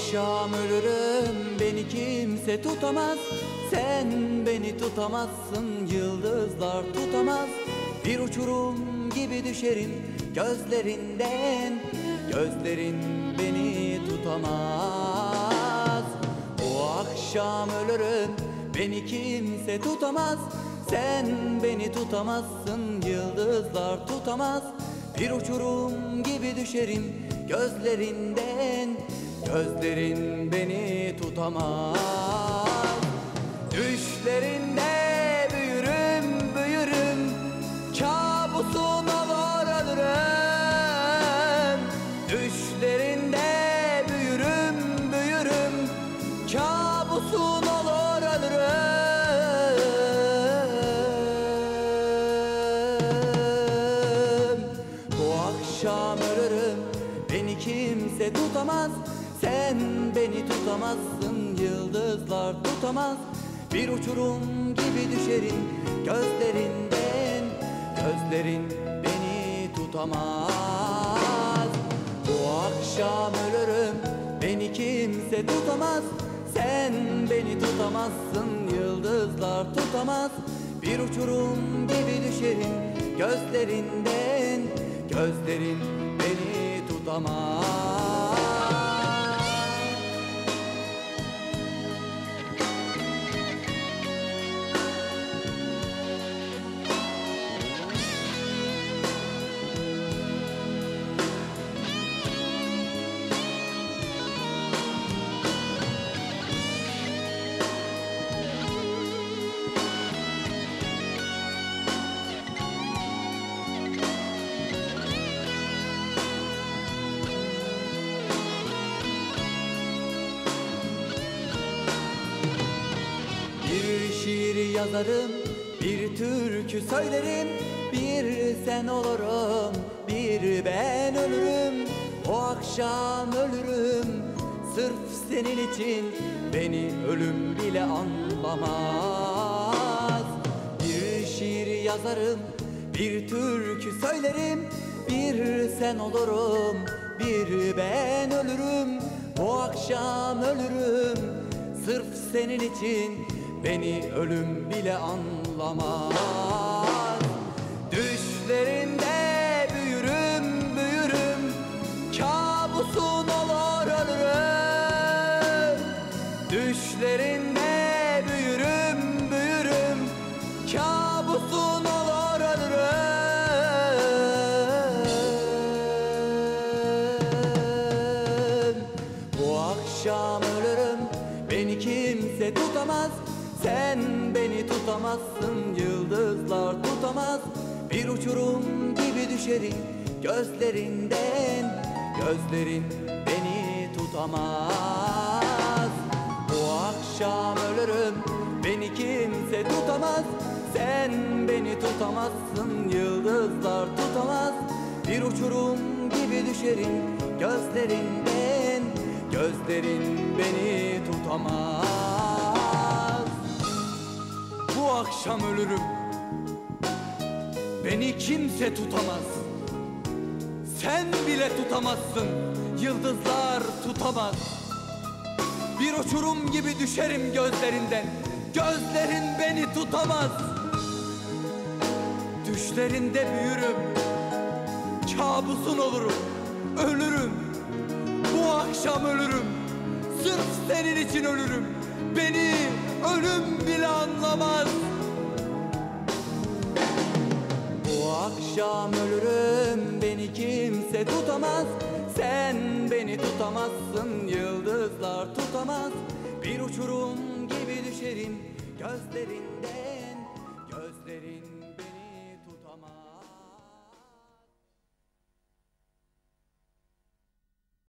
akşam ölürüm, beni kimse tutamaz. Sen beni tutamazsın, yıldızlar tutamaz. Bir uçurum gibi düşerim gözlerinden, gözlerin beni tutamaz. O akşam ölürüm, beni kimse tutamaz. Sen beni tutamazsın, yıldızlar tutamaz. Bir uçurum gibi düşerim gözlerinden, gözlerin beni tutamaz. Düşlerinde büyürüm, büyürüm, kabusun olur ölürüm. Düşlerinde büyürüm, büyürüm, kabusun olur ölürüm. Bu akşam ölürüm, beni kimse tutamaz. Sen beni tutamazsın, yıldızlar tutamaz. Bir uçurum gibi düşerim gözlerinden, gözlerin beni tutamaz. Bu akşam ölürüm, beni kimse tutamaz. Sen beni tutamazsın, yıldızlar tutamaz. Bir uçurum gibi düşerim gözlerinden, gözlerin beni tutamaz. Bir şiir yazarım, bir türkü söylerim. Bir sen olurum, bir ben ölürüm. O akşam ölürüm, sırf senin için. Beni ölüm bile anlamaz. Bir şiir yazarım, bir türkü söylerim. Bir sen olurum, bir ben ölürüm. O akşam ölürüm, sırf senin için. Beni ölüm bile anlamaz. Düşlerinde büyürüm, büyürüm, kabusun olur ölürüm. Düşlerinde büyürüm, büyürüm, kabusun olur ölürüm. Bu akşam ölürüm, beni kimse tutamaz. Sen beni tutamazsın, yıldızlar tutamaz. Bir uçurum gibi düşerim gözlerinden, gözlerin beni tutamaz. Bu akşam ölürüm, beni kimse tutamaz. Sen beni tutamazsın, yıldızlar tutamaz. Bir uçurum gibi düşerim gözlerinden, gözlerin beni tutamaz. Bu akşam ölürüm, beni kimse tutamaz. Sen bile tutamazsın, yıldızlar tutamaz. Bir uçurum gibi düşerim gözlerinden, gözlerin beni tutamaz. Düşlerinde büyürüm, kabusun olurum, ölürüm. Bu akşam ölürüm, sırf senin için ölürüm. Beni ölüm bile anlamaz. Bu akşam ölürüm, beni kimse tutamaz. Sen beni tutamazsın, yıldızlar tutamaz. Bir uçurum gibi düşerim gözlerinden, gözlerin